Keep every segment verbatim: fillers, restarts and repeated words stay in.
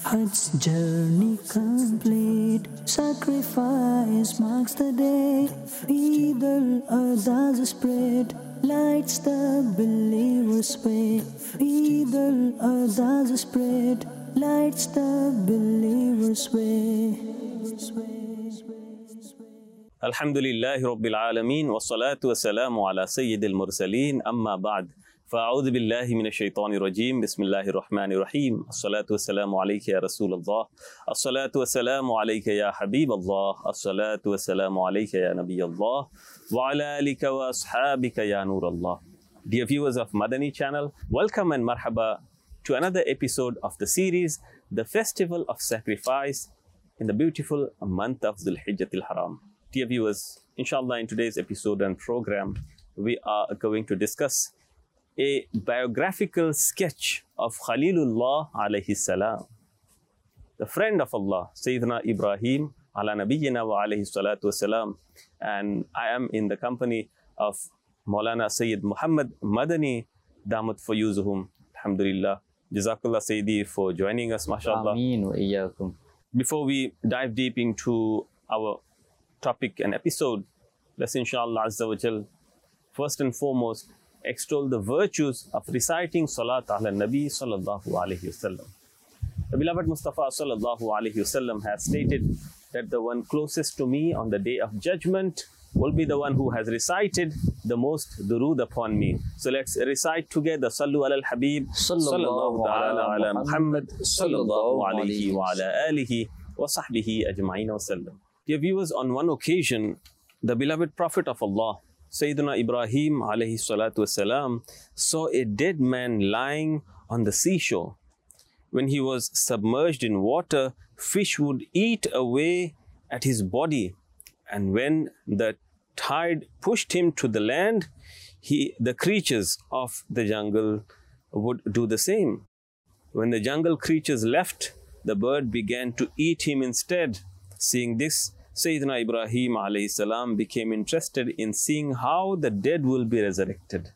Hajj journey complete, sacrifice marks the day. Eid al-Adha spread, lights the believers' way. Eid al-Adha spread, lights the believers' way. Alhamdulillahi Rabbil Alameen wa salatu wa salamu ala Sayyidil Mursaleen amma ba'd. فأعوذ بالله من الشيطان الرجيم بسم الله الرحمن الرحيم الصلاة والسلام عليك يا رسول الله الصلاة والسلام عليك يا حبيب الله الصلاة والسلام عليك يا نبي الله وعلى آلك وأصحابك يا نور الله. Dear viewers of Madani channel, welcome and marhaba to another episode of the series The Festival of Sacrifice in the beautiful month of Dhul Hijjatil Haram. Dear viewers, inshallah in today's episode and program we are going to discuss a biographical sketch of Khalilullah alayhi salam, the friend of Allah, Sayyidina Ibrahim ala nabiyyina wa alayhi salatu wasalam. And I am in the company of Maulana Sayyid Muhammad Madani, Damat Fayuzuhum. Alhamdulillah. Jazakallah Sayyidi for joining us, mashallah. Ameen wa iyyakum. Before we dive deep into our topic and episode, let's inshallah azza wa jal, first and foremost, extol the virtues of reciting Salat ala Nabi sallallahu alayhi wasallam. The beloved Mustafa sallallahu alayhi wasallam has stated that the one closest to me on the day of judgment will be the one who has recited the most durood upon me. So let's recite together Sallu ala al-Habib sallallahu ta'ala ala Muhammad sallallahu alayhi wa ala alihi wa sahbihi ajma'in wa sallam. Dear viewers, on one occasion, the beloved Prophet of Allah Sayyidina Ibrahim alayhi salatu wasalam saw a dead man lying on the seashore. When he was submerged in water, fish would eat away at his body. And when the tide pushed him to the land, he, the creatures of the jungle would do the same. When the jungle creatures left, the bird began to eat him instead. Seeing this, Sayyidina Ibrahim alayhi salam became interested in seeing how the dead will be resurrected.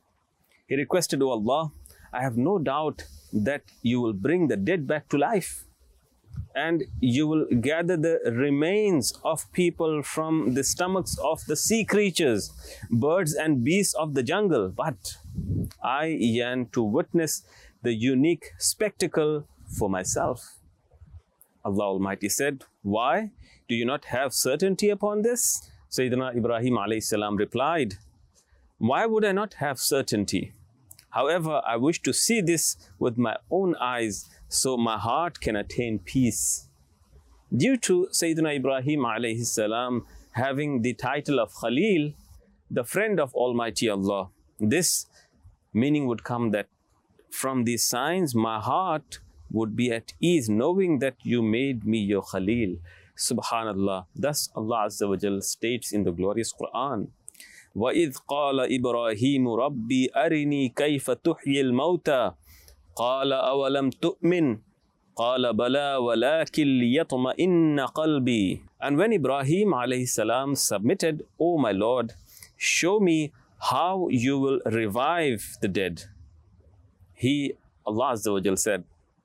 He requested, "O Allah, I have no doubt that you will bring the dead back to life and you will gather the remains of people from the stomachs of the sea creatures, birds and beasts of the jungle. But I yearn to witness the unique spectacle for myself." Allah Almighty said, "Why? Do you not have certainty upon this?" Sayyidina Ibrahim alayhi salam replied, "Why would I not have certainty? However, I wish to see this with my own eyes so my heart can attain peace." Due to Sayyidina Ibrahim alayhi salam having the title of Khalil, the friend of Almighty Allah, this meaning would come that from these signs my heart would be at ease knowing that you made me your Khalil. Subhanallah. Thus Allah Azza wa Jal states in the glorious Quran, وَإِذْ قَالَ إِبْرَاهِيمُ رَبِّي أَرِنِي كَيْفَ تُحْيِي الْمَوْتَى قَالَ أَوَلَمْ تُؤْمِنْ قَالَ بَلَى وَلَكِنْ لِيَطْمَئِنَّ قَلْبِي. And when Ibrahim alayhi salam submitted, "O my Lord, show me how you will revive the dead," he, Allah Azza wa Jal said,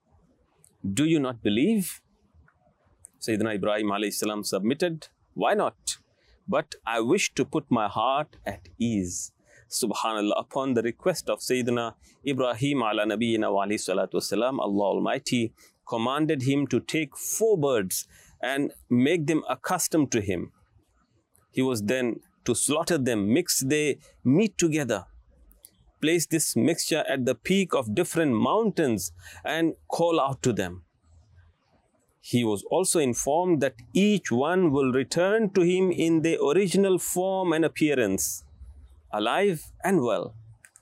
"Do you not believe?" Sayyidina Ibrahim alayhi salam submitted, "Why not? But I wish to put my heart at ease." Subhanallah. Upon the request of Sayyidina Ibrahim ala nabiyyina wa alayhi salatu wasalam, Allah Almighty commanded him to take four birds and make them accustomed to him. He was then to slaughter them, mix their meat together, place this mixture at the peak of different mountains and call out to them. He was also informed that each one will return to him in their original form and appearance, alive and well.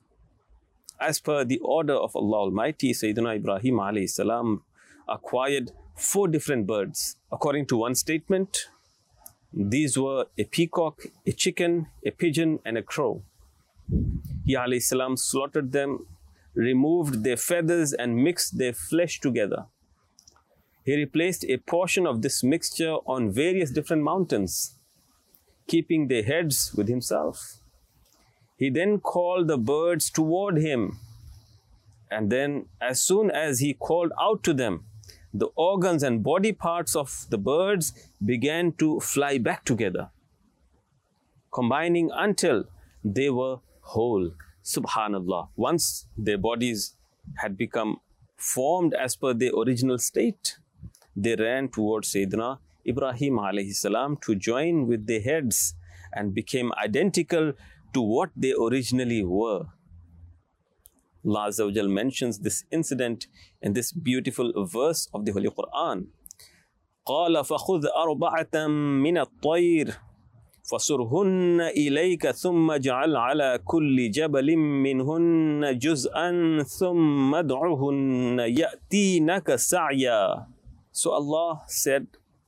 As per the order of Allah Almighty, Sayyidina Ibrahim alayhi salam acquired four different birds. According to one statement, these were a peacock, a chicken, a pigeon and a crow. He alayhi salam slaughtered them, removed their feathers and mixed their flesh together. He replaced a portion of this mixture on various different mountains, keeping their heads with himself. He then called the birds toward him, and then as soon as he called out to them, the organs and body parts of the birds began to fly back together, combining until they were whole. Subhanallah. Once their bodies had become formed as per their original state, they ran towards Sayyidina Ibrahim alayhi salam to join with their heads and became identical to what they originally were. Allah Azza wa Jal mentions this incident in this beautiful verse of the Holy Quran. قَالَ فَخُذْ أَرْبَعَةً مِّنَ الطَّيْرِ فَصُرْهُنَّ إِلَيْكَ ثُمَّ اجْعَلْ عَلَى كُلِّ جَبَلٍ مِّنْهُنَّ جُزْءًا ثُمَّ ادْعُهُنَّ يَأْتِينَكَ سَعْيًا. So Allah said,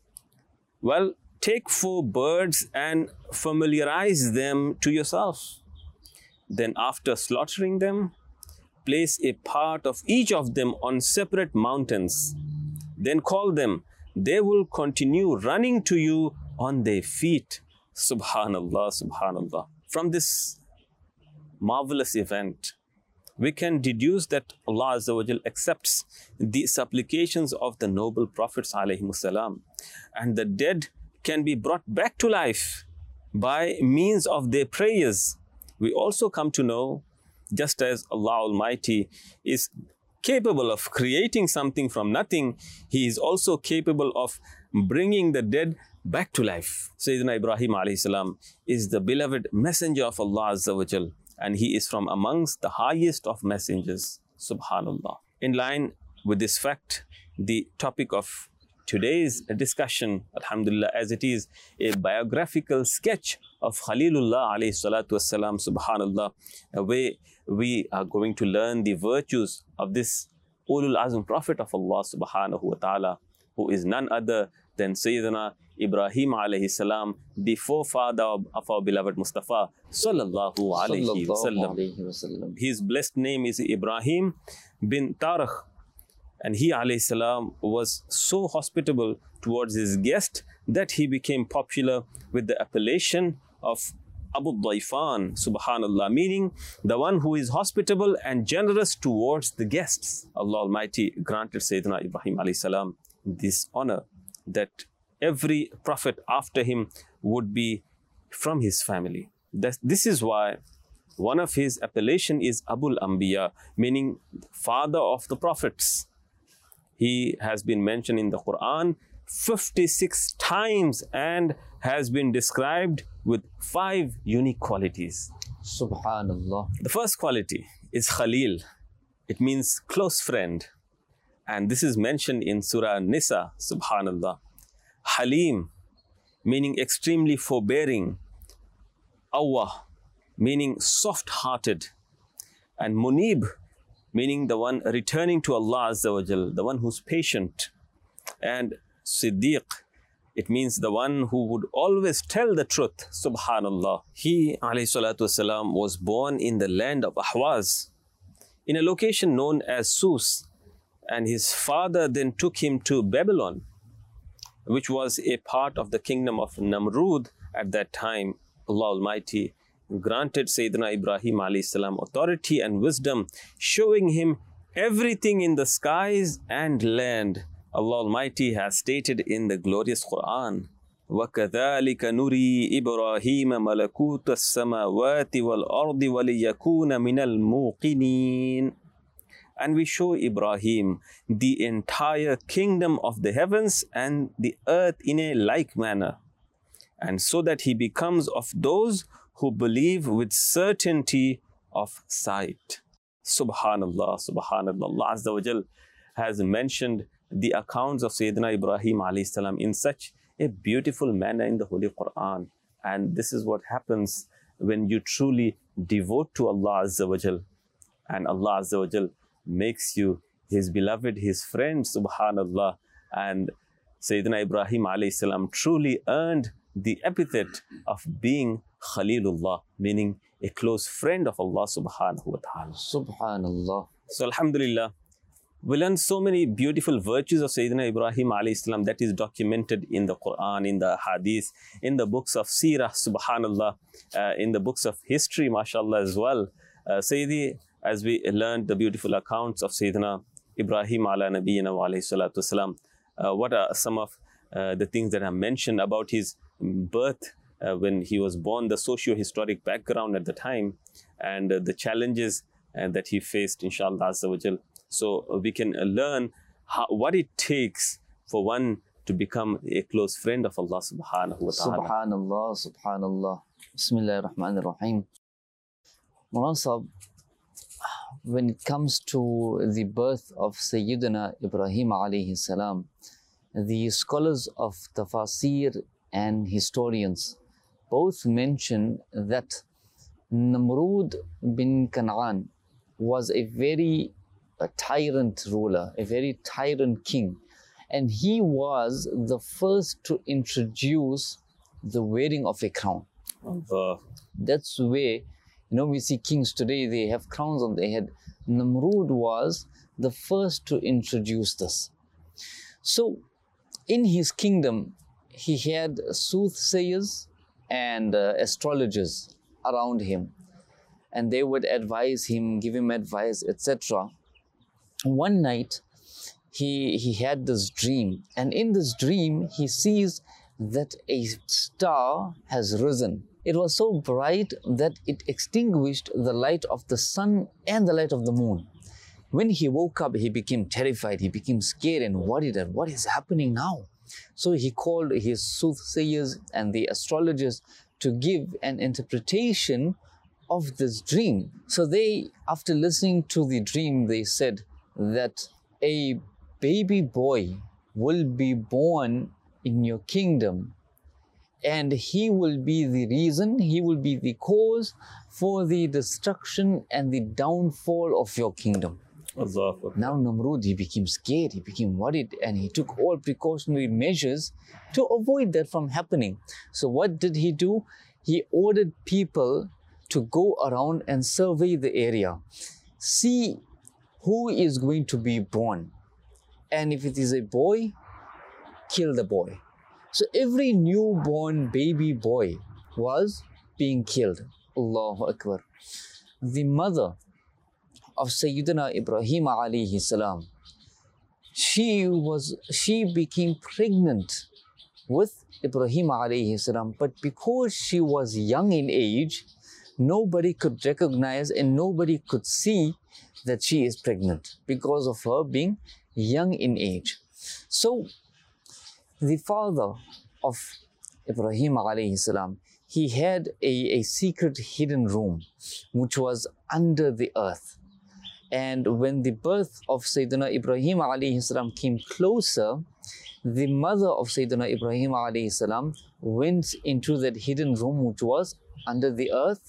well, take four birds and familiarize them to yourself. Then after slaughtering them, place a part of each of them on separate mountains. Then call them. They will continue running to you on their feet. Subhanallah, Subhanallah. From this marvelous event, we can deduce that Allah Azza wa Jal accepts the supplications of the noble prophets alayhimus salam, and the dead can be brought back to life by means of their prayers. We also come to know, just as Allah Almighty is capable of creating something from nothing, He is also capable of bringing the dead back to life. Sayyidina Ibrahim alayhi salam is the beloved messenger of Allah Azza wa Jal, and he is from amongst the highest of messengers. Subhanallah. In line with this fact, the topic of today's discussion, alhamdulillah, as it is a biographical sketch of Khalilullah alayhi salatu wassalam, subhanallah, where we are going to learn the virtues of this Ulul Azm Prophet of Allah subhanahu wa ta'ala, who is none other than Sayyidina Ibrahim alayhi salam, the forefather of our beloved Mustafa sallallahu alayhi wasallam. His blessed name is Ibrahim bin Tarikh, and he alayhi salam was so hospitable towards his guest that he became popular with the appellation of Abu Daifan, subhanallah, meaning the one who is hospitable and generous towards the guests. Allah Almighty granted Sayyidina Ibrahim alayhi salam this honor that every prophet after him would be from his family. This, this is why one of his appellation is Abul Anbiya, meaning father of the prophets. He has been mentioned in the Quran fifty-six times and has been described with five unique qualities. Subhanallah. The first quality is Khalil. It means close friend. And this is mentioned in Surah Nisa, subhanallah. Halim, meaning extremely forbearing. Awwah, meaning soft-hearted. And Munib, meaning the one returning to Allah Azza wa Jal, the one who's patient. And Siddiq, it means the one who would always tell the truth, subhanallah. He, alayhi salatu wasalam, was born in the land of Ahwaz, in a location known as Sus, and his father then took him to Babylon, which was a part of the kingdom of Namrud at that time. Allah Almighty granted Sayyidina Ibrahim alayhi salam authority and wisdom, showing him everything in the skies and land. Allah Almighty has stated in the glorious Quran, وَكَذَلِكَ نُرِي إِبْرَاهِيمَ مَلَكُوتَ السَّمَاوَاتِ وَالْأَرْضِ وَلِيَكُونَ مِنَ الْمُوقِنِينَ. And we show Ibrahim the entire kingdom of the heavens and the earth in a like manner, and so that he becomes of those who believe with certainty of sight. Subhanallah, Subhanallah. Allah Azza wa Jal has mentioned the accounts of Sayyidina Ibrahim alayhi salam in such a beautiful manner in the Holy Quran. And this is what happens when you truly devote to Allah Azza wa Jal, and Allah Azza wa Jal makes you his beloved, his friend, subhanallah. And Sayyidina Ibrahim alayhi salam truly earned the epithet of being Khalilullah, meaning a close friend of Allah subhanahu wa ta'ala. Subhanallah. So alhamdulillah, we learn so many beautiful virtues of Sayyidina Ibrahim alayhi salam that is documented in the Quran, in the Hadith, in the books of Seerah, subhanallah, uh, in the books of history, mashallah, as well. Uh, Sayyidi, as we learned the beautiful accounts of Sayyidina Ibrahim ala nabiyyina wa alayhi salatu wasalam. Uh, what are some of uh, the things that are mentioned about his birth uh, when he was born, the socio-historic background at the time, and uh, the challenges uh, that he faced, inshallah azza wa jal. So uh, we can uh, learn how, what it takes for one to become a close friend of Allah subhanahu wa ta'ala. Subhanallah, subhanallah. Bismillah ar-Rahman ar-Rahim. Mulana Sahib, when it comes to the birth of Sayyidina Ibrahim alayhi salam, the scholars of tafasir and historians both mention that Namrud bin Kan'an was a very a tyrant ruler, a very tyrant king. And he was the first to introduce the wearing of a crown. Uh, That's where, you know, we see kings today, they have crowns on their head. Namrud was the first to introduce this. So, in his kingdom, he had soothsayers and uh, astrologers around him. And they would advise him, give him advice, et cetera. One night, he, he had this dream. And in this dream, he sees that a star has risen. It was so bright that it extinguished the light of the sun and the light of the moon. When he woke up, he became terrified. He became scared and worried at what is happening now. So he called his soothsayers and the astrologers to give an interpretation of this dream. So they, after listening to the dream, they said that a baby boy will be born in your kingdom, and he will be the reason, he will be the cause for the destruction and the downfall of your kingdom. Allah. Now Namrud, he became scared, he became worried, and he took all precautionary measures to avoid that from happening. So what did he do? He ordered people to go around and survey the area, see who is going to be born, and if it is a boy, kill the boy. So every newborn baby boy was being killed. Allahu Akbar. The mother of Sayyidina Ibrahim alayhi salam, she was, she became pregnant with Ibrahim alayhi salam, but because she was young in age, nobody could recognize and nobody could see that she is pregnant because of her being young in age. So the father of Ibrahim alayhi salam, he had a, a secret hidden room which was under the earth. And when the birth of Sayyidina Ibrahim alayhi salam came closer, the mother of Sayyidina Ibrahim alayhi salam went into that hidden room which was under the earth,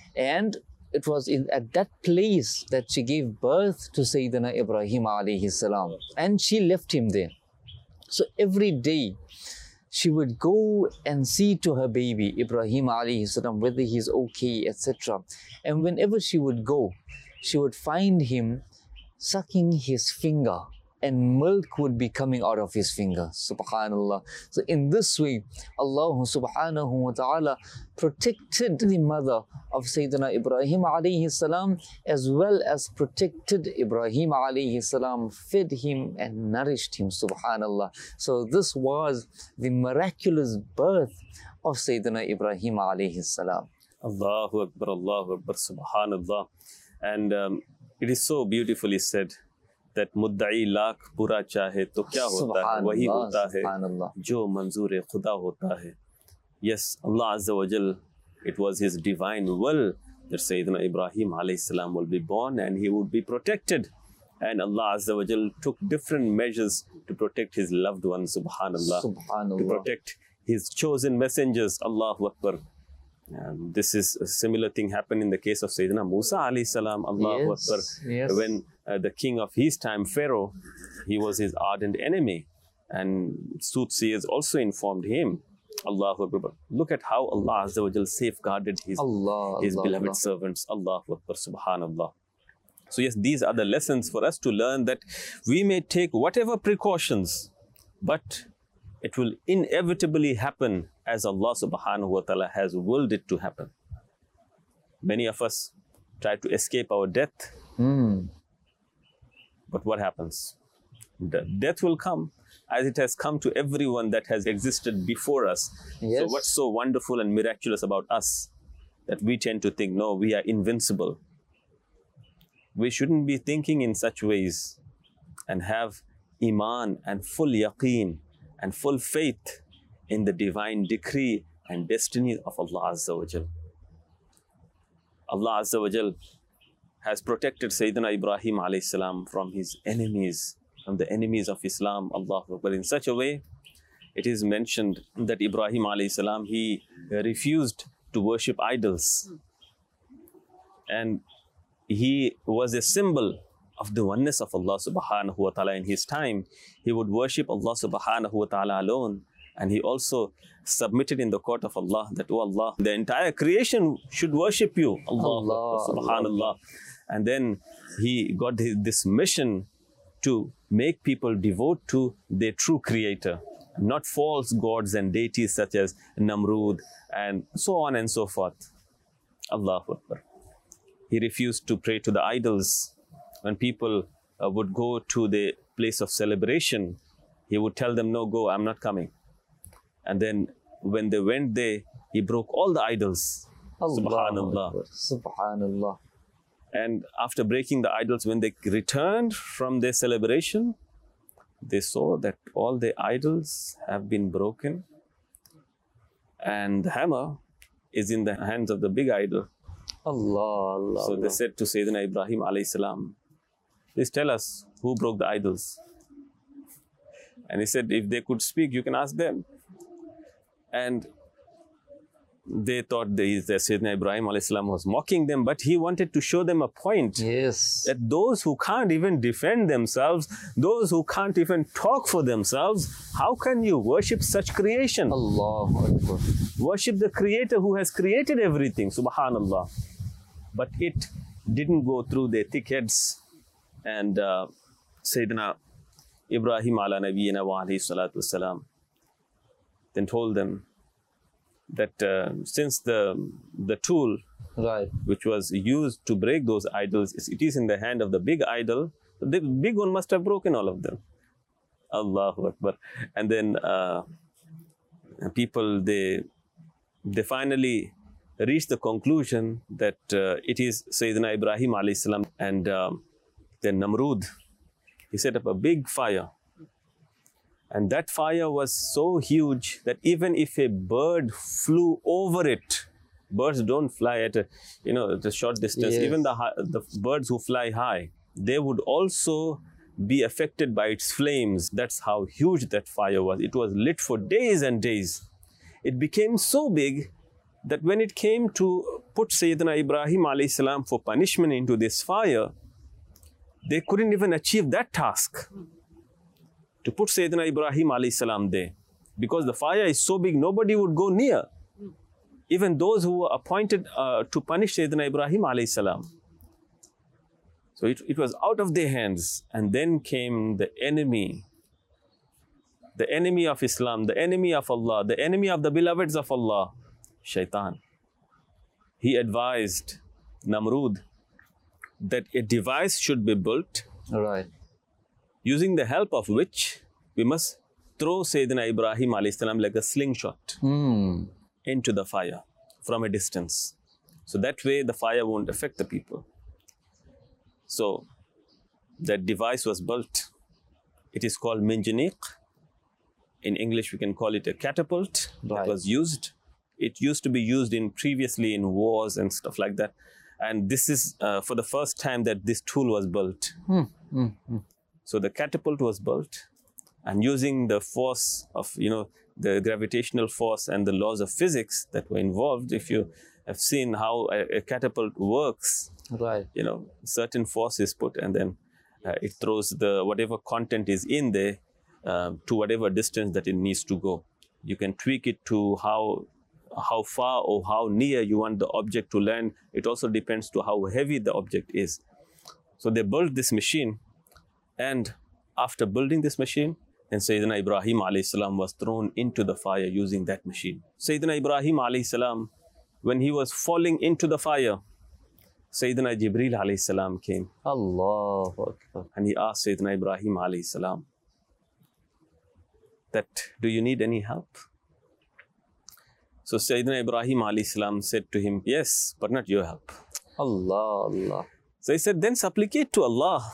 and it was in, at that place that she gave birth to Sayyidina Ibrahim alayhi salam, and she left him there. So every day she would go and see to her baby Ibrahim alayhi salam whether he's okay, et cetera. And whenever she would go, she would find him sucking his finger, and milk would be coming out of his finger. Subhanallah. So in this way, Allah subhanahu wa ta'ala protected the mother of Sayyidina Ibrahim alayhi salam, as well as protected Ibrahim alayhi salam, fed him and nourished him. Subhanallah. So this was the miraculous birth of Sayyidina Ibrahim alayhi salam. Allahu Akbar, Allahu Akbar, Subhanallah. And um, it is so beautifully said that मुद्दई lakh बुरा चाहे तो क्या होता है वही होता है जो मंजूर खुदा होता है. Yes, Allah Azza wa Jal, it was His divine will that Sayyidina Ibrahim alayhi salam will be born and he would be protected. And Allah Azza wa Jal took different measures to protect His loved ones, subhanallah, Subhanallah. to protect His chosen messengers, Allahu Akbar. Um, this is a similar thing happened in the case of Sayyidina Musa alayhi salam, Allahu Yes, Akbar. yes. When uh, the king of his time, Pharaoh, he was his ardent enemy, and soothsayers also informed him. Allahu Akbar. Look at how Allah Azza wa Jal safeguarded his, Allah, his Allah, beloved Allah. servants. Allahu Akbar, subhanallah. So yes, these are the lessons for us to learn, that we may take whatever precautions, but it will inevitably happen as Allah subhanahu wa ta'ala has willed it to happen. Many of us try to escape our death. Mm. But what happens? The death will come, as it has come to everyone that has existed before us. Yes. So what's so wonderful and miraculous about us that we tend to think, no, we are invincible. We shouldn't be thinking in such ways, and have iman and full yaqeen and full faith in the divine decree and destiny of Allah Azza wa Jal. Allah Azza wa Jal has protected Sayyidina Ibrahim alayhi salam from his enemies, from the enemies of Islam, Allahu Akbar, in such a way. It is mentioned that Ibrahim alayhi salam, he refused to worship idols. And he was a symbol of the oneness of Allah subhanahu wa ta'ala in his time. He would worship Allah subhanahu wa ta'ala alone. And he also submitted in the court of Allah that, oh Allah, the entire creation should worship you. Allah, Allah, subhanallah. Allah. And then he got this mission to make people devote to their true creator, not false gods and deities such as Namrud and so on and so forth. Allahu Akbar. He refused to pray to the idols. When people uh, would go to the place of celebration, he would tell them, no, go, I'm not coming. And then when they went there, he broke all the idols. Subhanallah. Akbar. Subhanallah. And after breaking the idols, when they returned from their celebration, they saw that all the idols have been broken. And the hammer is in the hands of the big idol. Allah, Allah. So Allah. they said to Sayyidina Ibrahim alayhi salam, please tell us who broke the idols. And he said, if they could speak, you can ask them. And they thought the, the Sayyidina Ibrahim alayhi salam was mocking them, but he wanted to show them a point. Yes. That those who can't even defend themselves, those who can't even talk for themselves, how can you worship such creation? Allahu Akbar. Worship the creator who has created everything, subhanallah. But it didn't go through their thick heads. And uh, Sayyidina Ibrahim ala nabiyyina wa alayhi salatu wasalam then told them that uh, since the, the tool Right. which was used to break those idols, it is in the hand of the big idol, the big one must have broken all of them. Allahu Akbar. And then uh, people, they, they finally reached the conclusion that uh, it is Sayyidina Ibrahim alayhi salam. And um, then Namrud, he set up a big fire. And that fire was so huge that even if a bird flew over it, birds don't fly at a, you know, the short distance. Yes. Even the, hi- the birds who fly high, they would also be affected by its flames. That's how huge that fire was. It was lit for days and days. It became so big that when it came to put Sayyidina Ibrahim alayhi salam for punishment into this fire, they couldn't even achieve that task. To put Sayyidina Ibrahim alayhi salam there. Because the fire is so big, nobody would go near. Even those who were appointed uh, to punish Sayyidina Ibrahim alayhi salam. So it, it was out of their hands. And then came the enemy. The enemy of Islam, the enemy of Allah, the enemy of the beloveds of Allah, Shaitan. He advised Namrud that a device should be built, Right. using the help of which we must throw Sayyidina Ibrahim alayhi salam like a slingshot Hmm. into the fire from a distance. So that way the fire won't affect the people. So that device was built. It is called minjaniq. In English we can call it a catapult. Right. That was used. It used to be used in previously in wars and stuff like that. And this is uh, for the first time that this tool was built. Hmm. Hmm. Hmm. So the catapult was built, and using the force of, you know, the gravitational force and the laws of physics that were involved, if you have seen how a, a catapult works, Right. you know, certain force is put and then uh, it throws the whatever content is in there uh, to whatever distance that it needs to go. You can tweak it to how how far or how near you want the object to land. It also depends to how heavy the object is. So they built this machine, and after building this machine, then Sayyidina Ibrahim alayhi salam was thrown into the fire using that machine. Sayyidina Ibrahim alayhi salam, when he was falling into the fire, Sayyidina Jibreel alayhi salam came. Allahu Akbar. And he asked Sayyidina Ibrahim alayhi salam that, do you need any help? So Sayyidina Ibrahim alayhi salam said to him, yes, but not your help. Allah, Allah. So he said, then supplicate to Allah,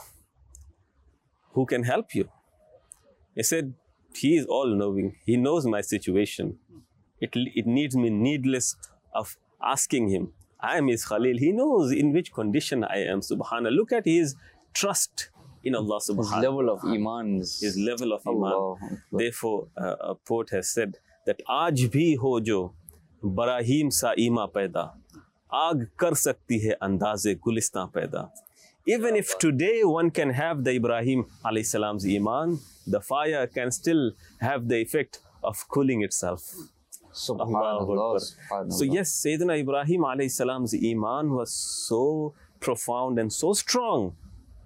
who can help you. He said, he is all-knowing. He knows my situation. It, it needs me needless of asking him. I am his Khalil. He knows in which condition I am, subhanAllah. Look at his trust in Allah, subhanAllah. His level of iman. His level of iman. Allah. Therefore, uh, a poet has said that, Aaj bhi ho jo, Barahim sa ima paida. Aag kar sakti hai andaze gulistan paida. Even if today one can have the Ibrahim alayhi salam's iman, the fire can still have the effect of cooling itself. Subhanallah, Subhanallah. So yes, Sayyidina Ibrahim alayhi salam's iman was so profound and so strong.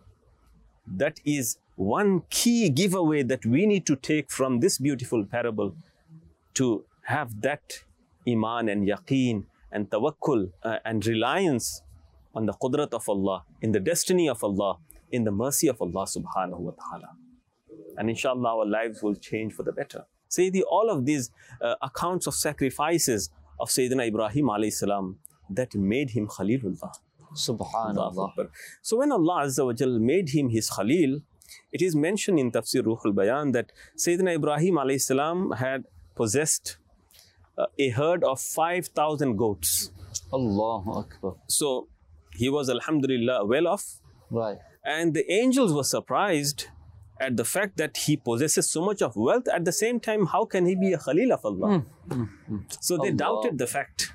That is one key giveaway that we need to take from this beautiful parable, to have that iman and yaqeen and tawakkul uh, and reliance on the qudrat of Allah, in the destiny of Allah, in the mercy of Allah subhanahu wa ta'ala. And inshallah our lives will change for the better. Sayyidi, all of these uh, accounts of sacrifices of Sayyidina Ibrahim alayhi salam that made him Khalilullah. Subhanallah. So when Allah Azza wa Jal made him his Khalil, it is mentioned in Tafsir Ruhul Bayan that Sayyidina Ibrahim alayhi salam had possessed uh, a herd of five thousand goats. Allahu Akbar. So he was, alhamdulillah, well off. Right. And the angels were surprised at the fact that he possesses so much of wealth. At the same time, how can he be a Khalil of Allah? Mm, mm, mm. So they Allah. doubted the fact.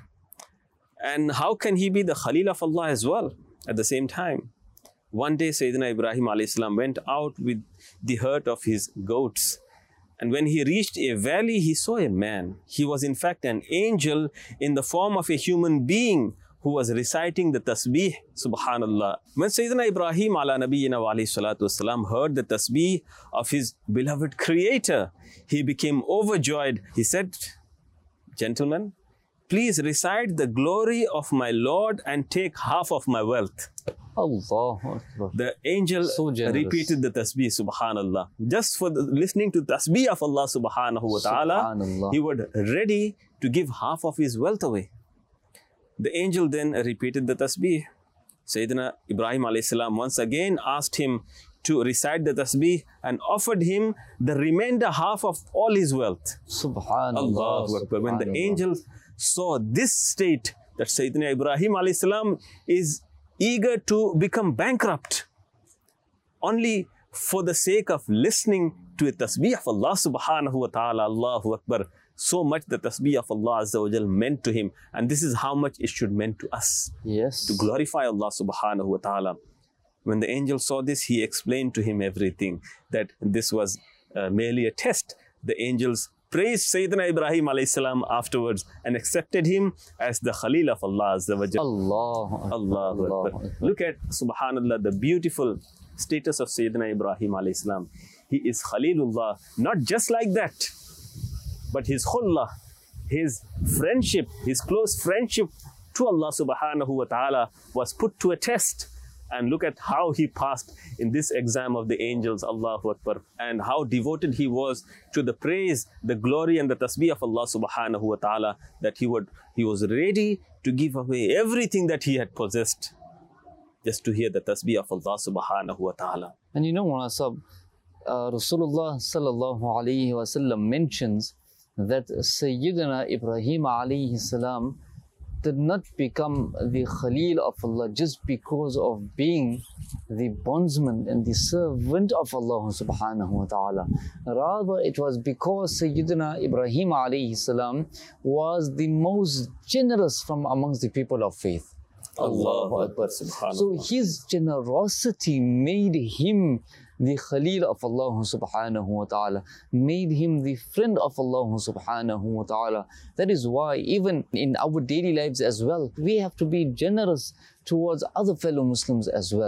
And how can he be the Khalil of Allah as well at the same time? One day, Sayyidina Ibrahim alayhi salam went out with the herd of his goats. And when he reached a valley, he saw a man. He was in fact an angel in the form of a human being who was reciting the tasbih, subhanallah. When Sayyidina Ibrahim ala nabiyyina wa alayhi salatu wasalam heard the tasbih of his beloved creator, he became overjoyed. He said, gentlemen, please recite the glory of my Lord and take half of my wealth. Allahu Akbar. The angel So generous. repeated the tasbih, subhanallah. Just for the, listening to tasbih of Allah subhanahu wa ta'ala, Subhanallah. he was ready to give half of his wealth away. The angel then repeated the tasbih. Sayyidina Ibrahim alayhi salam once again asked him to recite the tasbih and offered him the remainder half of all his wealth. Subhanallah. Allahu Akbar. When the Subhanallah. angels saw this state, that Sayyidina Ibrahim alayhi salam is eager to become bankrupt only for the sake of listening to a tasbih of Allah subhanahu wa ta'ala, Allahu Akbar. So much the tasbih of Allah Azza wa Jal meant to him. And this is how much it should mean to us, Yes. to glorify Allah subhanahu wa ta'ala. When the angel saw this, he explained to him everything, that this was uh, merely a test. The angels praised Sayyidina Ibrahim alayhi salam afterwards and accepted him as the Khalil of Allah Azza wa Jal. Allah. Allahu Allah. Akbar. Look at, subhanallah, the beautiful status of Sayyidina Ibrahim alayhi salam. He is Khalilullah, not just like that, but his khullah, his friendship, his close friendship to Allah subhanahu wa ta'ala was put to a test. And look at how he passed in this exam of the angels, Allahu Akbar, and how devoted he was to the praise, the glory and the tasbih of Allah subhanahu wa ta'ala, that he would he was ready to give away everything that he had possessed just to hear the tasbih of Allah subhanahu wa ta'ala. And you know, Mawlana Sahib, uh, Rasulullah sallallahu alayhi wa sallam mentions that Sayyidina Ibrahim alayhi salam did not become the Khalil of Allah just because of being the bondsman and the servant of Allah subhanahu wa ta'ala. Rather, it was because Sayyidina Ibrahim alayhi salam was the most generous from amongst the people of faith. Allahu Akbar, subhanallah. So his generosity made him the Khalil of Allah subhanahu wa ta'ala, made him the friend of Allah subhanahu wa ta'ala. That is why even in our daily lives as well, we have to be generous towards other fellow Muslims as well.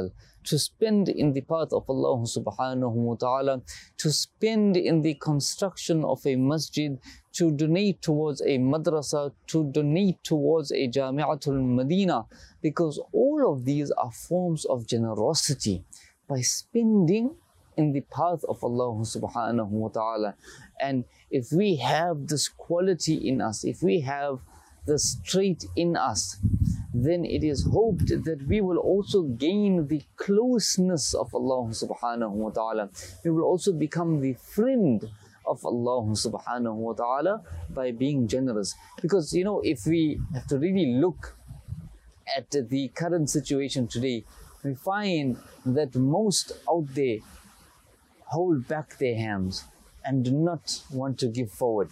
to spend in the path of Allah subhanahu wa ta'ala, to spend in the construction of a masjid, to donate towards a madrasa, to donate towards a Jami'atul Madina, because all of these are forms of generosity. By spending in the path of Allah subhanahu wa ta'ala. And if we have this quality in us, if we have this trait in us, then it is hoped that we will also gain the closeness of Allah subhanahu wa ta'ala. We will also become the friend of Allah subhanahu wa ta'ala by being generous. Because, you know, if we have to really look at the current situation today, we find that most out there hold back their hands and do not want to give forward.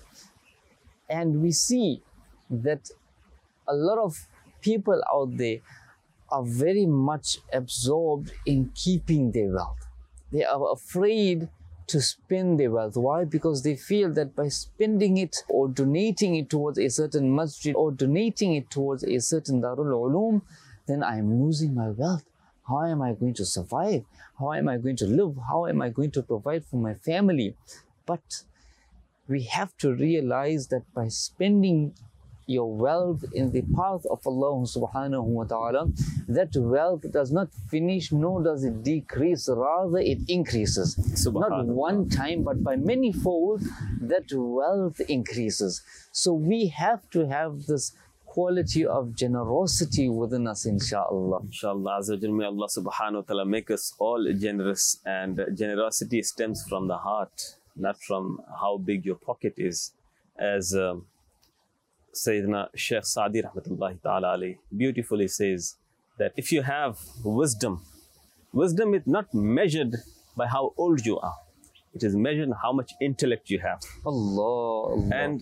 And we see that a lot of people out there are very much absorbed in keeping their wealth. They are afraid to spend their wealth. Why? Because they feel that by spending it or donating it towards a certain masjid or donating it towards a certain Darul Ulum, then I am losing my wealth. How am I going to survive? How am I going to live? How am I going to provide for my family? But we have to realize that by spending your wealth in the path of Allah subhanahu wa ta'ala, that wealth does not finish nor does it decrease, rather it increases. Not one time, but by many fold, that wealth increases. So we have to have this quality of generosity within us, inshaAllah. Inshallah, may Allah subhanahu wa ta'ala make us all generous, and generosity stems from the heart, not from how big your pocket is. As um, Sayyidina Shaykh Sa'di rahmatullahi ta'ala alayhi beautifully says, that if you have wisdom, wisdom is not measured by how old you are. It is measured how much intellect you have. Allah, Allah. And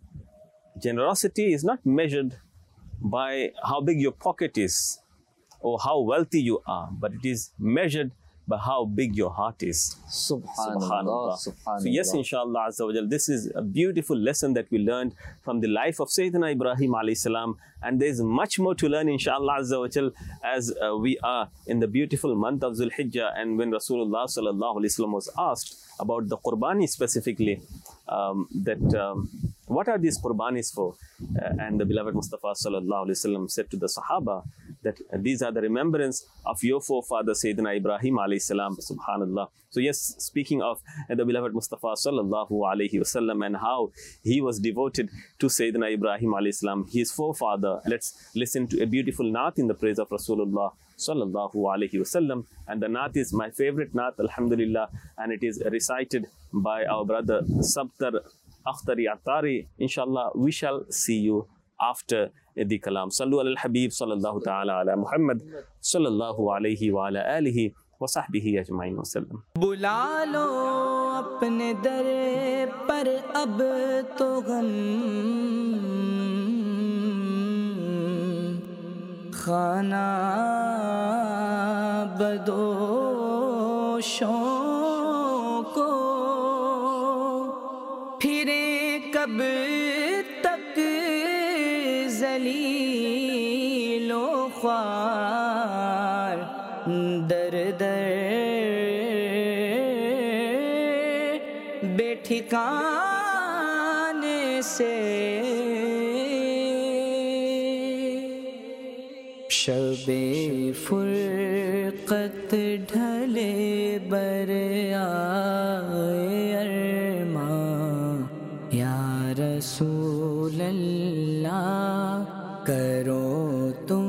generosity is not measured by how big your pocket is or how wealthy you are, but it is measured by how big your heart is. Subhanallah. Subhanallah. So yes, inshallah azza wa jal, this is a beautiful lesson that we learned from the life of Sayyidina Ibrahim alayhi salam, and there is much more to learn, inshallah azza wa jal, as uh, we are in the beautiful month of Dhul Hijjah. And when Rasulullah sallallahu alayhi wasallam was asked about the Qurbani specifically, um, that um, what are these Qurbanis for? Uh, and the beloved Mustafa sallallahu alayhi wasallam said to the Sahaba that uh, these are the remembrance of your forefather Sayyidina Ibrahim alayhi salam, subhanallah. So yes, speaking of uh, the beloved Mustafa sallallahu alayhi wasallam and how he was devoted to Sayyidina Ibrahim alayhi salam, his forefather, let's listen to a beautiful naat in the praise of Rasulullah sallallahu alayhi wasallam. And the naat is my favorite naat, alhamdulillah, and it is recited by our brother Sabtar Akhtari Attari. Inshallah, we shall see you after the kalam. Sallu ala al-Habib sallallahu ta'ala ala Muhammad sallallahu alayhi wa ala alihi wa sahbihi ajma'in wa sallam. बुला लो अपने दर पर अब तो गम खाना बदोशों को फिरे कब तक जलीलो ख्वार दर दर बेठिकाने से शबे फुरकत ढले बर आए अरमां या रसूल अल्लाह करो तुम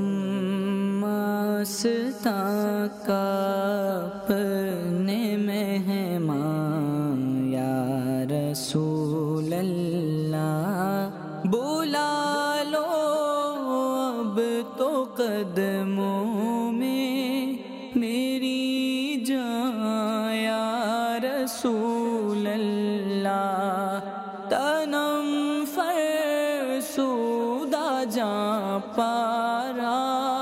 मस्ता का अपने मेहमान या रसूल अल्लाह बुला लो अब तो कदमों में मेरी जान या रसूल अल्लाह तनम फरसूदा जा पारा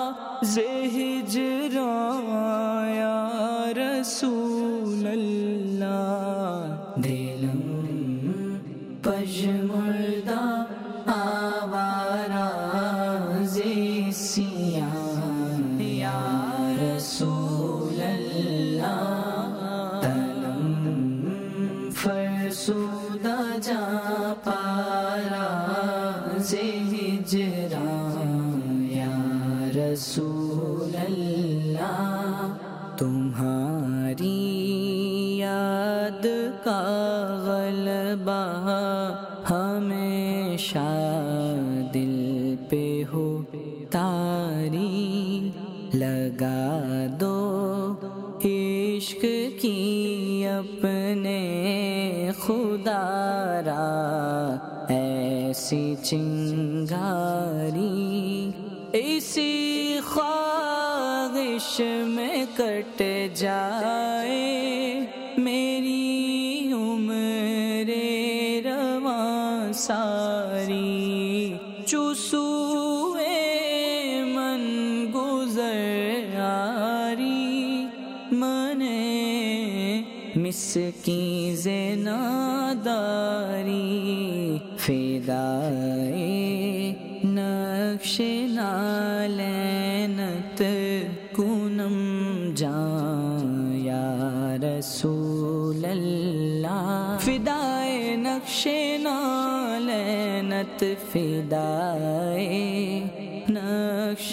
ज़हिजरा या रसूल अल्लाह दिलम पजमुर्दा आवारा ज़िसियां या रसूल فرسودہ جا پارا سے ہجران یا رسول اللہ، تمہاری یاد کا غلبہ ہمیشہ دل پہ ہو تاری، لگا دو عشق کی اپنے خدا را ایسی چنگاری، اسی خواہش میں کٹ جائے میری عمر رواں ساری، چوسوئے من گزر آری، من مسکین زناداری، فدائے نقش نالینت کنم جان یا رسول اللہ، فدائے نقش نالینت، فدائے نقش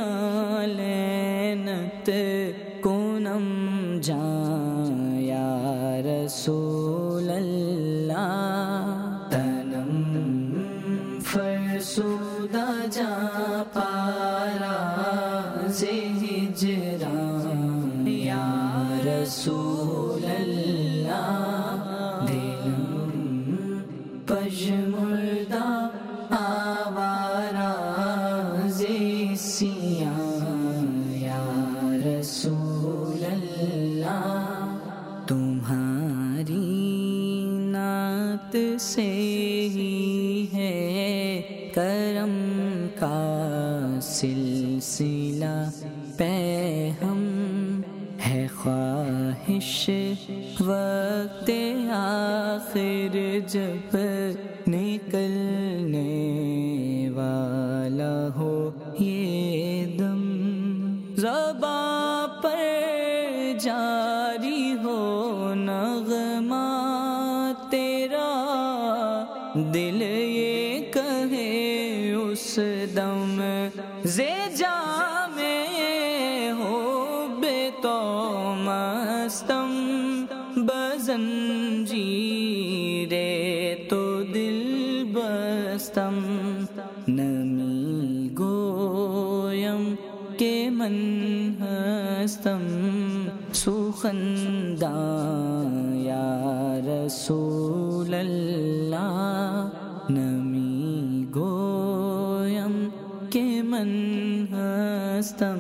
نالینت کنم جان یا رسول اللہ، تنم فرسودہ جا پارا سے ہجران یا رسول اللہ، دلم پژمردہ آوارہ زیسیاں یا رسول اللہ، تمہاری نعت سے ہی ہے کرم کا سلسلہ پہ ہم، ہے خواہش وقت آخر جب نکلنے والا ہو یہ دم، زباں پر جاری ہو نغمہ تیرا، دل یہ کہے اس دم زے جام ہو بے تو مستم، بزنجیرے تو دل بستم، نمی گویم کہ من ہستم سوخندان یا رسول اللہ، نمی گویم کہ من ہستم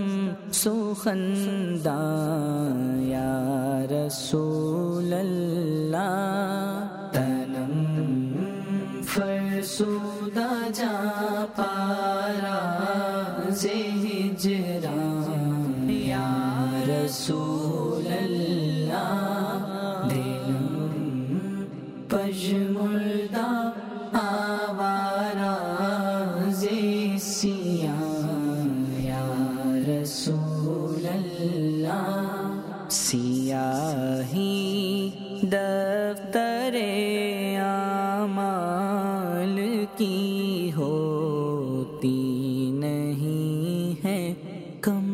سوخندان یا رسول اللہ، تنم فرسودہ جا پارا سے ہجران یا رسول اللہ، دلم پژمردہ آوارہ زیسیاں یا رسول اللہ، سیاہی دفتر اعمال کی ہوتی نہیں ہے کم،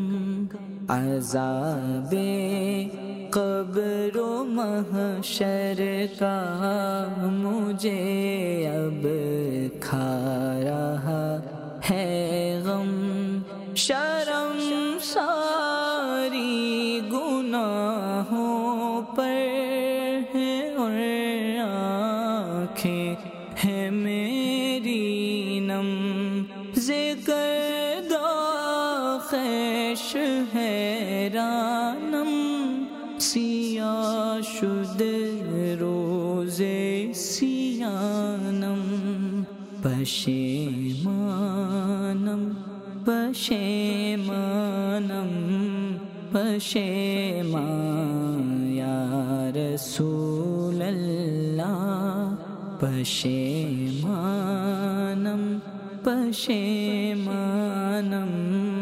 عذاب قبر و محشر کا مجھے اب کھا رہا ہے غم، شرم ساری گناہوں پر ہے اور آنکھیں ہیں میری نم، ذکر داخش حیرانم، سیاہ شد روز سیانم، پشیمانم پشیمانم پشیمان یا رسول اللہ، پشیمانم پشیمانم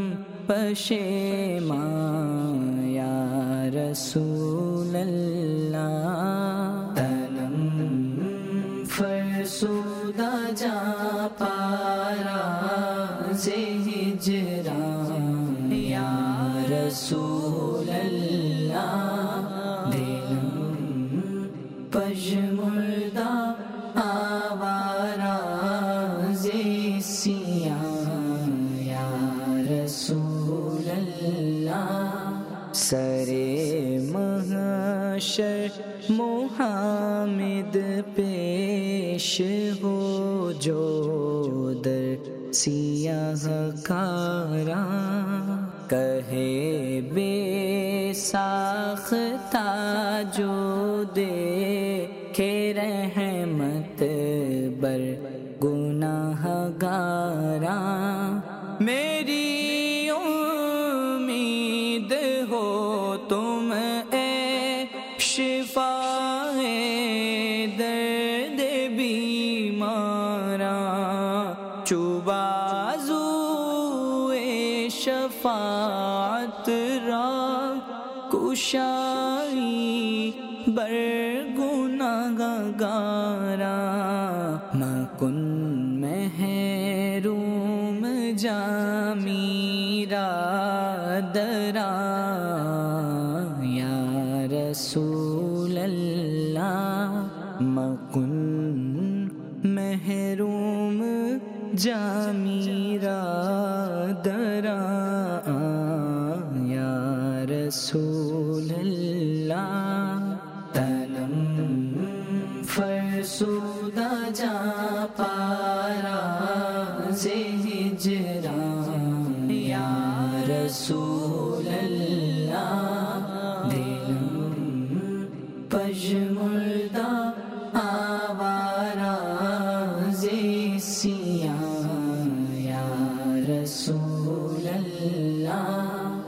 پشیمان یا رسول اللہ، تنم فرسودہ جا پارا سے ہجران یا رسول اللہ دلم پژمردہ آوارہ زیسیاں یا رسول اللہ سرے محشر محمد پیش ہو جو در سیاہ کارا کہے بے ساختہ جو دیکھے رحمت بر گناہ گارا میری امید ہو تم اے شفاء درد بیماراں چوبازو شفاعت را کشائی بر گناہ گارا مکن محروم جا میرا درا یا رسول اللہ مکن محروم جا میرا درا یا رسول اللہ تنم فرسودہ جا پارا سے ہجران یا رسول اللہ دلم پژمردہ آوارہ زیسیاں یا رسول اللہ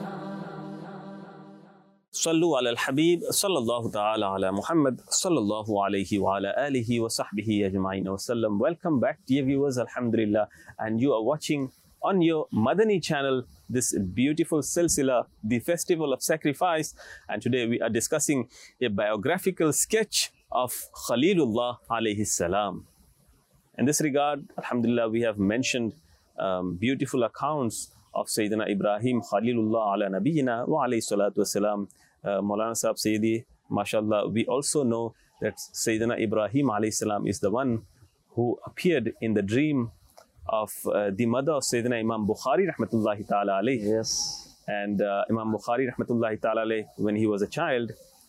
صلو علی الحبیب صلی اللہ تعالی علی محمد صلی اللہ علیہ وعلی آلہ وصحبہ اجمعین وسلم. Welcome back dear viewers, alhamdulillah, and you are watching on your Madani channel this beautiful silsila, the festival of sacrifice, and today we are discussing a biographical sketch of Khalilullah alayhi salam. In this regard, alhamdulillah, we have mentioned um, beautiful accounts of Sayyidina Ibrahim Khalilullah ala nabiyyina wa alayhi salatu wasalam. Uh, Maulana Sahib Sayyidi, mashallah, we also know that Sayyidina Ibrahim alayhi salam is the one who appeared in the dream of uh, the mother of Sayyidina Imam Bukhari rahmatullahi ta'ala alayhi. Yes. And uh, Imam Bukhari rahmatullahi ta'ala alayhi, when he was a child,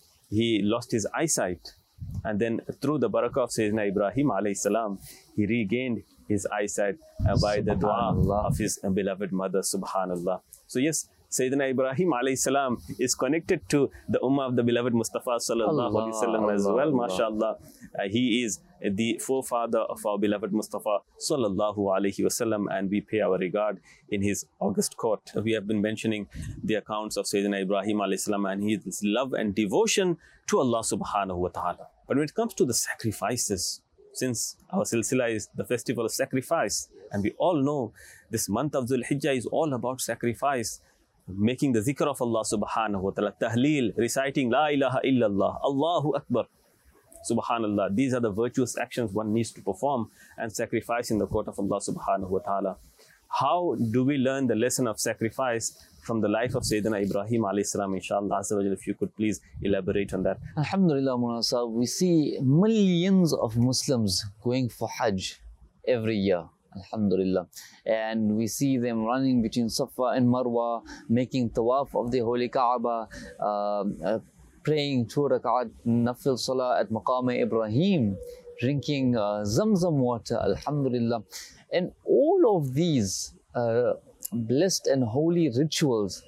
he lost his eyesight. And then through the barakah of Sayyidina Ibrahim alayhi salam, he regained his eyesight uh, by the dua of his uh, beloved mother, subhanallah. So yes, Sayyidina Ibrahim alayhi salam is connected to the ummah of the beloved Mustafa sallallahu alayhi wasallam as well, mashallah. Uh, he is the forefather of our beloved Mustafa sallallahu alayhi wasallam, and we pay our regard in his august court. We have been mentioning the accounts of Sayyidina Ibrahim alayhi salam and his love and devotion to Allah subhanahu wa ta'ala. But when it comes to the sacrifices, since our silsila is the festival of sacrifice, and we all know this month of Dhul Hijjah is all about sacrifice, making the zikr of Allah subhanahu wa ta'ala, tahleel, reciting La ilaha illallah, Allahu Akbar, subhanallah. These are the virtuous actions one needs to perform and sacrifice in the court of Allah subhanahu wa ta'ala. How do we learn the lesson of sacrifice from the life of Sayyidina Ibrahim alayhi salam, inshallah? If you could please elaborate on that. Alhamdulillah, Maulana Sahib, we see millions of Muslims going for Hajj every year. Alhamdulillah. And we see them running between Safa and Marwa, making tawaf of the Holy Kaaba, uh, uh, praying two rak'at nafil salah at Maqam Ibrahim, drinking uh, Zamzam water, Alhamdulillah. And all of these uh, blessed and holy rituals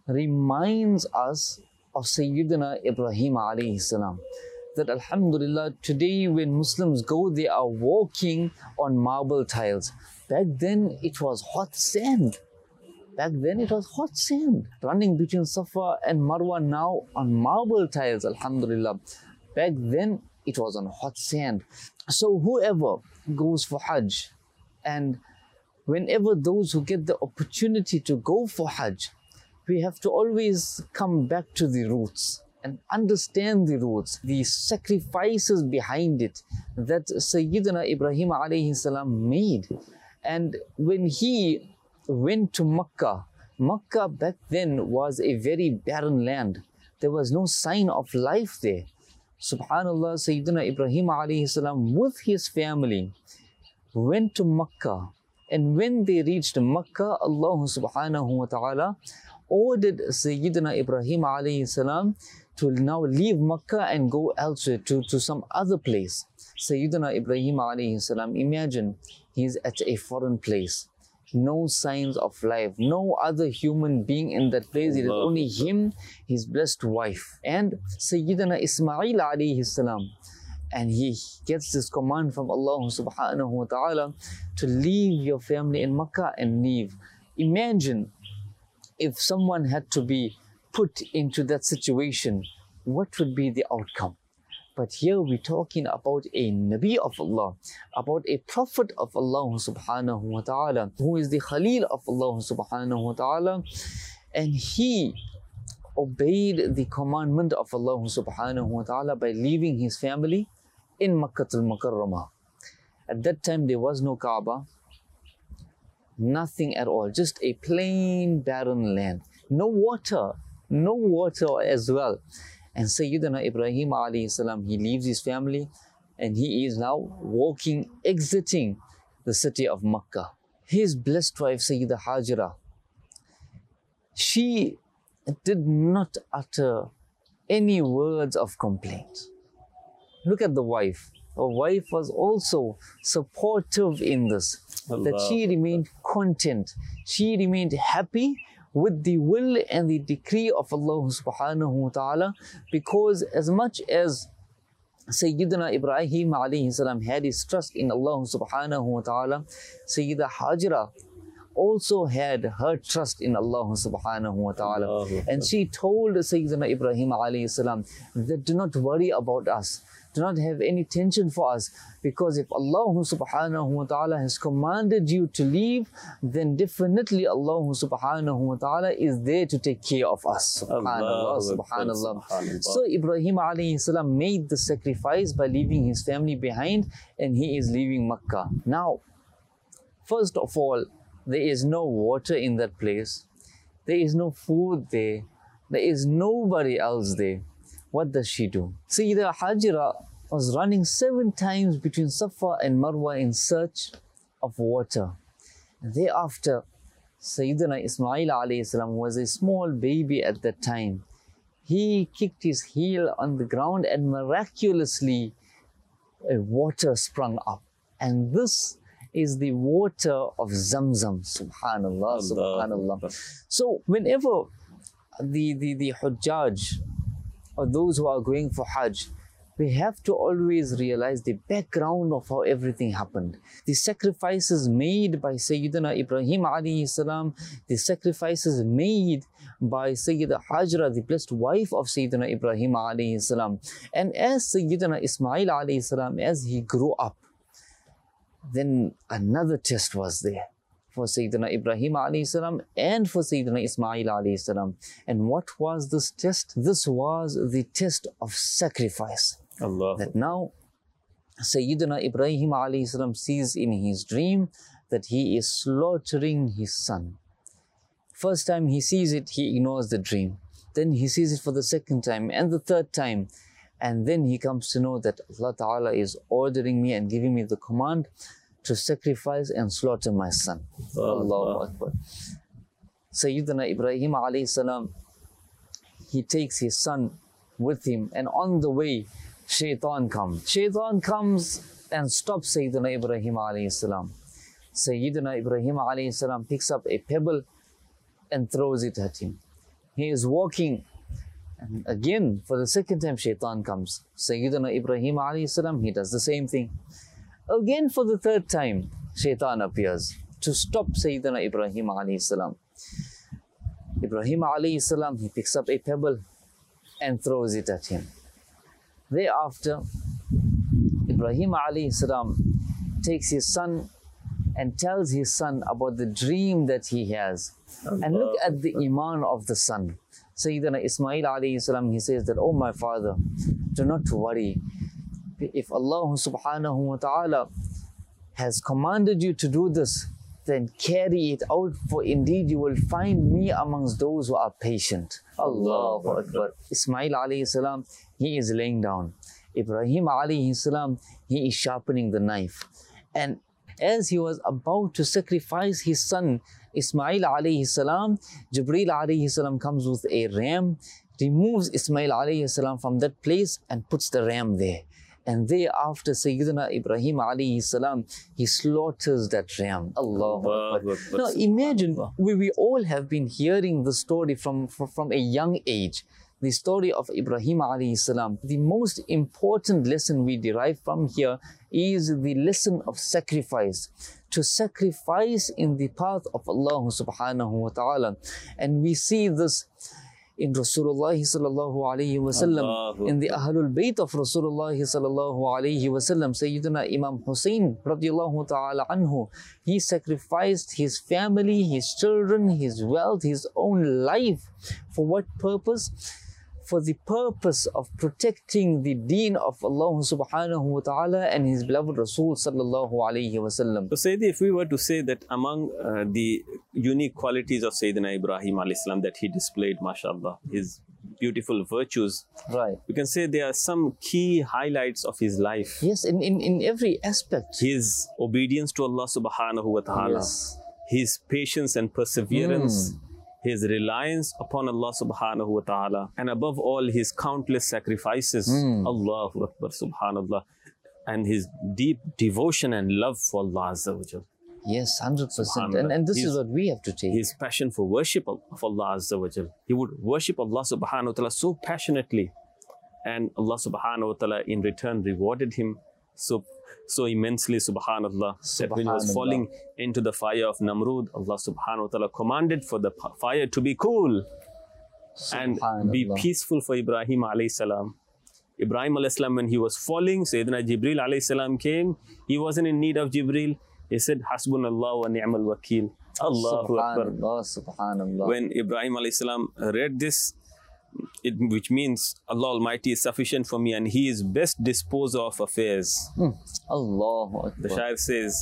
reminds us of Sayyidina Ibrahim alayhi salam. That Alhamdulillah, today when Muslims go, they are walking on marble tiles. Back then it was hot sand. Back then it was hot sand. Running between Safa and Marwa now on marble tiles, Alhamdulillah. Back then it was on hot sand. So whoever goes for Hajj, and whenever those who get the opportunity to go for Hajj, we have to always come back to the roots and understand the roots, the sacrifices behind it that Sayyidina Ibrahim alayhi salam made. And when he went to Makkah, Makkah back then was a very barren land. There was no sign of life there. Subhanallah, Sayyidina Ibrahim alayhi salam with his family went to Makkah. And when they reached Makkah, Allah subhanahu wa ta'ala ordered Sayyidina Ibrahim alayhi salam to now leave Makkah and go elsewhere to, to some other place. Sayyidina Ibrahim alayhi salam, imagine he's at a foreign place. No signs of life, no other human being in that place. It is only him, his blessed wife, and Sayyidina Ismail alayhi salam. And he gets this command from Allah subhanahu wa ta'ala to leave your family in Makkah and leave. Imagine if someone had to be put into that situation, what would be the outcome? But here we're talking about a Nabi of Allah, about a Prophet of Allah subhanahu wa ta'ala, who is the Khalil of Allah subhanahu wa ta'ala, and he obeyed the commandment of Allah subhanahu wa ta'ala by leaving his family in Makkah al-Mukarramah. At that time there was no Kaaba, nothing at all, just a plain barren land, no water, no water as well. And Sayyidina Ibrahim alayhi salam, he leaves his family and he is now walking, exiting the city of Makkah. His blessed wife Sayyidah Hajra, she did not utter any words of complaint. Look at the wife. Her wife was also supportive in this, Allah. That she remained content. She remained happy with the will and the decree of Allah subhanahu wa ta'ala, because as much as Sayyidina Ibrahim alayhi salam had his trust in Allah subhanahu wa ta'ala, Sayyidah Hajra also had her trust in Allah subhanahu wa ta'ala. And she told Sayyidina Ibrahim alayhi salam that do not worry about us. Do not have any tension for us, because if Allah subhanahu wa ta'ala has commanded you to leave, then definitely Allah subhanahu wa ta'ala is there to take care of us. Subhanallah, subhanallah. subhanallah. So Ibrahim alayhi salam made the sacrifice by leaving his family behind, and he is leaving Makkah. Now, first of all, there is no water in that place. There is no food there. There is nobody else there. What does she do? Sayyidah Hajra was running seven times between Safa and Marwa in search of water. And thereafter, Sayyidina Ismail alayhi salam was a small baby at that time. He kicked his heel on the ground and miraculously a water sprung up. And this is the water of Zamzam. Subhanallah, subhanallah. So whenever the, the, the Hujjaj, or those who are going for Hajj, we have to always realize the background of how everything happened. The sacrifices made by Sayyidina Ibrahim alayhi salam, the sacrifices made by Sayyidah Hajra, the blessed wife of Sayyidina Ibrahim alayhi salam. And as Sayyidina Ismail alayhi salam, as he grew up, then another test was there for Sayyidina Ibrahim alayhi salam and for Sayyidina Ismail alayhi salam. And what was this test? This was the test of sacrifice. Allah. That now Sayyidina Ibrahim alayhi salam sees in his dream that he is slaughtering his son. First time he sees it, he ignores the dream. Then he sees it for the second time and the third time. And then he comes to know that Allah Ta'ala is ordering me and giving me the command to sacrifice and slaughter my son. Allahu Akbar. Sayyidina Ibrahim alayhi salam, he takes his son with him, and on the way, Shaitan comes. Shaitan comes and stops Sayyidina Ibrahim alayhi salam. Sayyidina Ibrahim alayhi salam picks up a pebble and throws it at him. He is walking, and again, for the second time, Shaitan comes. Sayyidina Ibrahim alayhi salam, he does the same thing. Again, for the third time, Shaitan appears to stop Sayyidina Ibrahim alayhi salam. Ibrahim alayhi salam, he picks up a pebble and throws it at him. Thereafter, Ibrahim alayhi salam takes his son and tells his son about the dream that he has. And look at the iman of the son. Sayyidina Ismail alayhi salam, he says that, oh my father, do not worry. If Allah subhanahu wa ta'ala has commanded you to do this, then carry it out, for indeed you will find me amongst those who are patient. Allahu Akbar. Ismail alayhi salam, he is laying down. Ibrahim alayhi salam, he is sharpening the knife. And as he was about to sacrifice his son Ismail alayhi salam, Jibreel alayhi salam comes with a ram, removes Ismail alayhi salam from that place and puts the ram there. And thereafter, Sayyidina Ibrahim alayhi salam, he slaughters that ram. Allahu Akbar. Now imagine, we, we all have been hearing the story from, from, from a young age. The story of Ibrahim alayhi salam. The most important lesson we derive from here is the lesson of sacrifice. To sacrifice in the path of Allah subhanahu wa ta'ala. And we see this in Rasulullah sallallahu alayhi wa sallam, in the Ahlul Bayt of Rasulullah sallallahu alayhi wa sallam, Sayyidina Imam Hussein radiallahu ta'ala anhu, he sacrificed his family, his children, his wealth, his own life. For what purpose? For the purpose of protecting the deen of Allah subhanahu wa ta'ala and his beloved Rasul sallallahu alayhi wa sallam. So Sayyidi, if we were to say that among uh, the unique qualities of Sayyidina Ibrahim alayhi salam that he displayed, mashallah, his beautiful virtues, right, we can say there are some key highlights of his life. Yes, in, in, in every aspect. His obedience to Allah subhanahu wa ta'ala, yes. His patience and perseverance, mm. his reliance upon Allah subhanahu wa ta'ala, and above all his countless sacrifices, mm. Allahu Akbar, subhanallah, and his deep devotion and love for Allah Azza wa Jal. Yes, one hundred percent. And, and this his, is what we have to take. His passion for worship of Allah Azza wa Jal. He would worship Allah subhanahu wa ta'ala so passionately, and Allah subhanahu wa ta'ala in return rewarded him so so immensely, subhanallah, subhanallah, that when he was falling into the fire of Namrud, Allah subhanahu wa ta'ala commanded for the fire to be cool and be peaceful for Ibrahim alayhi salam. Ibrahim alayhi salam, when he was falling, Sayyidina Jibreel alayhi salam came. He wasn't in need of Jibreel. He said, Hasbunallah wa ni'mal wakil. Allahu Akbar. Subhanallah. When Ibrahim alayhi salam read this, It, which means Allah Almighty is sufficient for me and He is best disposer of affairs. Hmm. Allahu Akbar. The Shair says,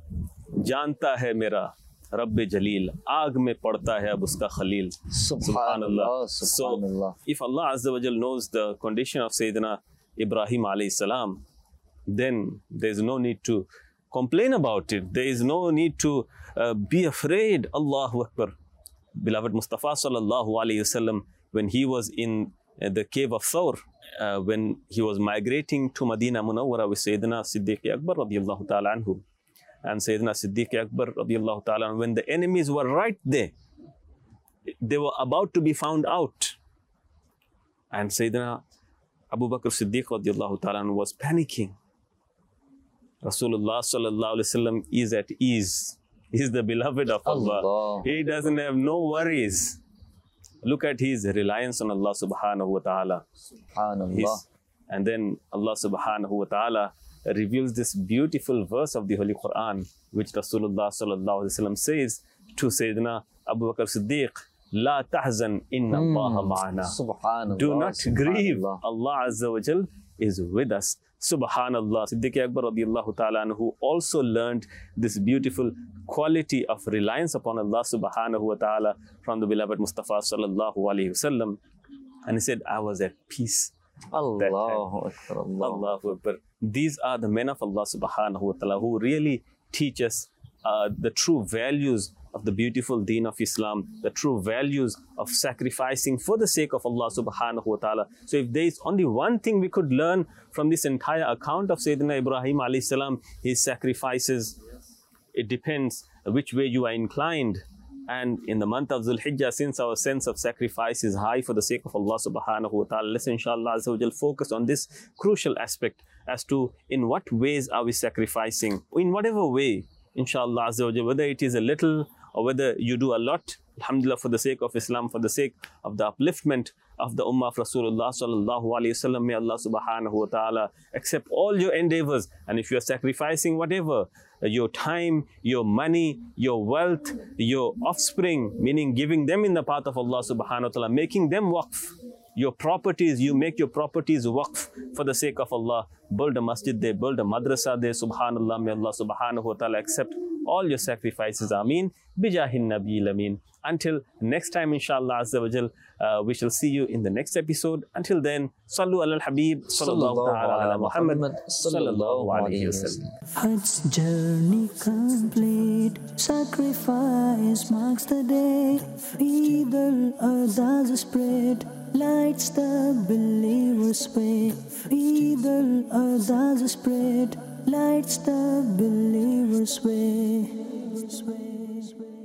Janta hai mera Rabbe Jaleel, aag mein padta hai ab uska Khalil. Subhanallah. Subhanallah. So, if Allah Azza wa Jal knows the condition of Sayyidina Ibrahim alayhi salam, then there is no need to complain about it. There is no need to uh, be afraid. Allahu Akbar. Beloved Mustafa sallallahu alayhi wa sallam, when he was in uh, the cave of Thawr, uh, when he was migrating to Madina Munawwara with Sayyidina Siddiq Akbar radiyallahu ta'ala anhu, and Sayyidina Siddiq Akbar radiyallahu ta'ala anhu, when the enemies were right there, they were about to be found out, and Sayyidina Abu Bakr Siddiq radiyallahu ta'ala anhu was panicking. Rasulullah sallallahu alayhi wa sallam is at ease. He is the beloved of Allah. Allah. He doesn't have no worries. Look at his reliance on Allah subhanahu wa ta'ala. Subhanallah. His, and then Allah subhanahu wa ta'ala reveals this beautiful verse of the Holy Quran, which Rasulullah sallallahu alayhi wa sallam says to Sayyidina Abu Bakr Siddiq, La tahzan inna mm. Allaha ma'ana. Subhanallah. Do not grieve. Subhanallah. Allah Azza wa Jal is with us. Subhanallah. Siddiq Akbar radiyallahu ta'ala anhu also learned this beautiful quality of reliance upon Allah subhanahu wa ta'ala from the beloved Mustafa sallallahu alayhi wa sallam. And he said, I was at peace. Allahu Akbar. Allahu Akbar. These are the men of Allah subhanahu wa ta'ala who really teach us uh, the true values of the beautiful deen of Islam, the true values of sacrificing for the sake of Allah subhanahu wa ta'ala. So if there is only one thing we could learn from this entire account of Sayyidina Ibrahim alayhi salam, his sacrifices, it depends which way you are inclined. And in the month of Dhul Hijjah, since our sense of sacrifice is high for the sake of Allah subhanahu wa ta'ala, let's inshallah azza wa jal focus on this crucial aspect as to in what ways are we sacrificing, in whatever way, inshallah azza wa jal, whether it is a little or whether you do a lot, alhamdulillah, for the sake of Islam, for the sake of the upliftment of the Ummah of Rasulullah sallallahu alayhi wasallam. May Allah subhanahu wa ta'ala accept all your endeavors. And if you are sacrificing whatever, your time, your money, your wealth, your offspring, meaning giving them in the path of Allah subhanahu wa ta'ala, making them waqf, your properties, you make your properties waqf for the sake of Allah. Build a masjid there, build a madrasa there, subhanallah. May Allah subhanahu wa ta'ala accept all your sacrifices. Ameen. Bijahin Nabil Ameen. Until next time, inshallah azza wa jal, uh, we shall see you in the next episode. Until then, sallu ala al-habib, sallallahu ta'ala ala Muhammad, sallallahu alayhi wa sallam. Hajj journey complete, sacrifice marks the day. Eid al-Adha spread, lights the believers' way. Eid al-Adha spread, lights the believers' way.